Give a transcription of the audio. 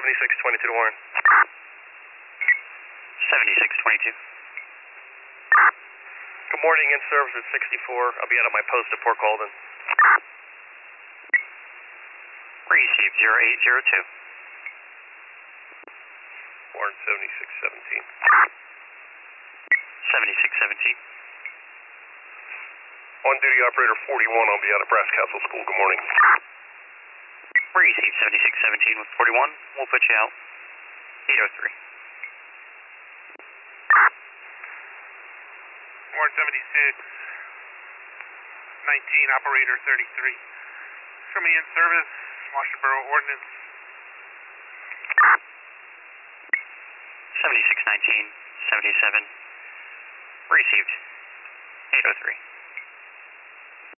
7622 to Warren. 7622. Good morning, in service at 64. I'll be out of my post at Port Colden. Received 0802. Warren 7617. 7617. On duty operator 41, I'll be out of Brass Castle School. Good morning. Received 7617 with 41. We'll put you out. 803. Warren 76, 19, operator 33. Show me in service, Washington Borough Ordnance. 7619, 77. Received 803.